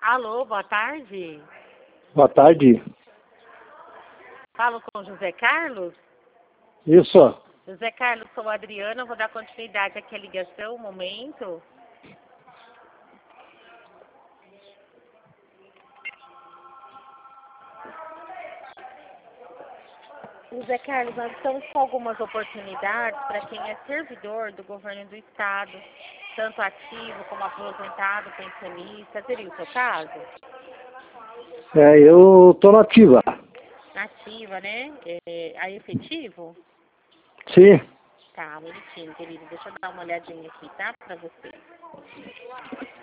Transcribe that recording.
Alô, boa tarde. Boa tarde. Falo com José Carlos. Isso. José Carlos, sou a Adriana, vou dar continuidade aqui à ligação, um momento. José Carlos, nós estamos com algumas oportunidades para quem é servidor do governo do estado, tanto ativo como aposentado, pensionista. Seria o seu caso? Eu tô nativa. Nativa, né? A efetivo? Sim. Tá, um minutinho, querido. Deixa eu dar uma olhadinha aqui, tá? Para você.